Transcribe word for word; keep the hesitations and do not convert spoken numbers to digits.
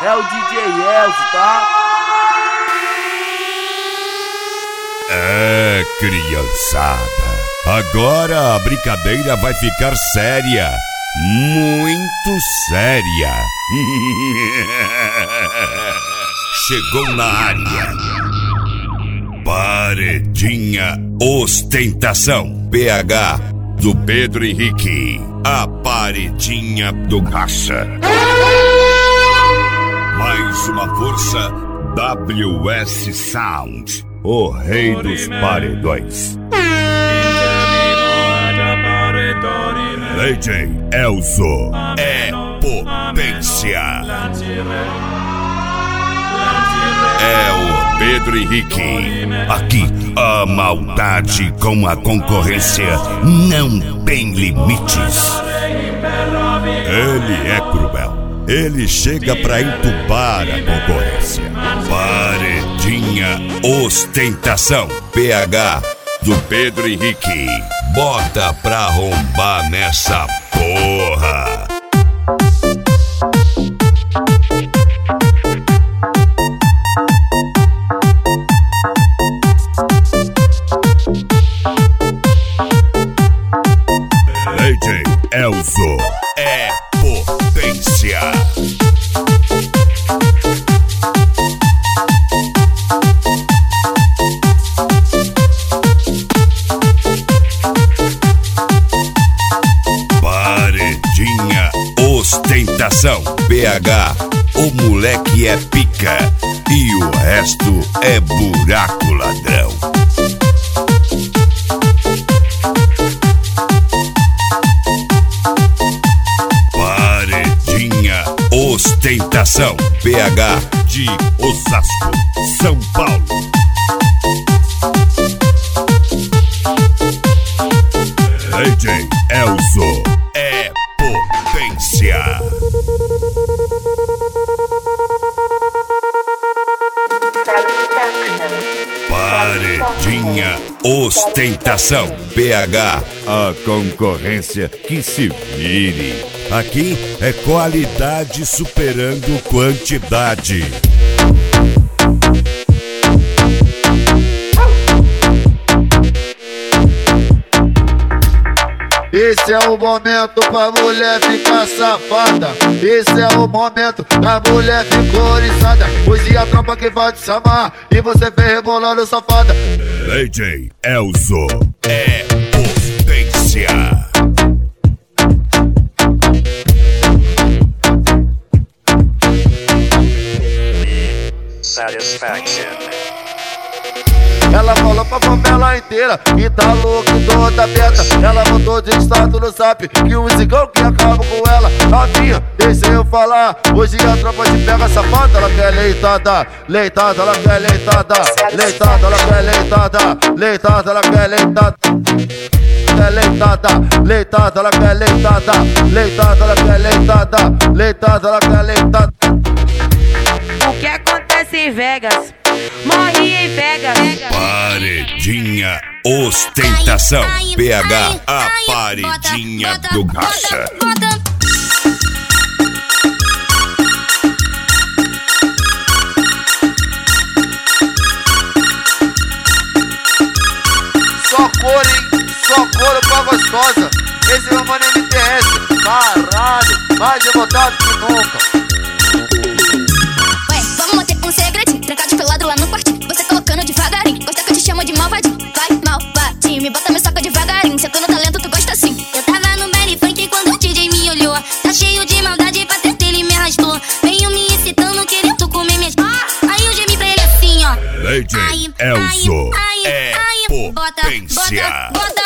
É o D J Elzo, tá? É, criançada, agora a brincadeira vai ficar séria, muito séria. Chegou na área. Paredinha Ostentação. P H do Pedro Henrique. A paredinha do Gacha. Mais uma força, W S Sound, o rei dos paredões. D J Elzo é potência. É o Pedro Henrique. Aqui a maldade com a concorrência não tem limites. Ele é cruel. Ele chega pra entubar a concorrência. Paredinha Ostentação. P H do Pedro Henrique. Bota pra arrombar nessa porra. D J Elzo é potência. Paredinha Ostentação. P H, o moleque é pica e o resto é buraco ladrão. Paredinha Ostentação. P H de Osasco, São Paulo. D J Elzo é potência. Paredinha Ostentação. P H, a concorrência que se vire. Aqui é qualidade superando quantidade. Esse é o momento pra mulher ficar safada. Esse é o momento pra mulher ficar oriçada. Hoje a tropa que vai te chamar e você vem rebolando safada. D J Elzo é potência. Satisfaction. Ela falou pra favela inteira que tá louco e toda aberta. Ela mandou de status no zap que o zigão que acaba com ela. Novinha, deixa eu falar. Hoje a tropa te pega safada. Ela quer leitada, leitada, ela quer leitada. Leitada, ela quer leitada. Leitada, ela quer leitada. Quer leitada, leitada, ela quer leitada. Leitada, ela quer leitada. Leitada, ela quer leitada. O que acontece em Vegas, morre em Vegas. Paredinha Ostentação. P H, a paredinha do Gacha. Só cor, hein? Só couro pra gostosa. Esse meu mano M T S. Caralho, mais revoltado que nunca. Lá no quartinho, você colocando devagarinho. Gosta que eu te chamo de malvadinho. Vai, malvadinho, me bota meu saco devagarinho. Se eu tô no talento, tu gosta assim. Eu tava no belly funk quando o D J me olhou. Tá cheio de maldade, pra treta ele me arrastou. Venho me excitando, querendo comer minhas... Aí eu gemi pra ele assim, ó. D J Elzo é potência. Bota, bota, bota.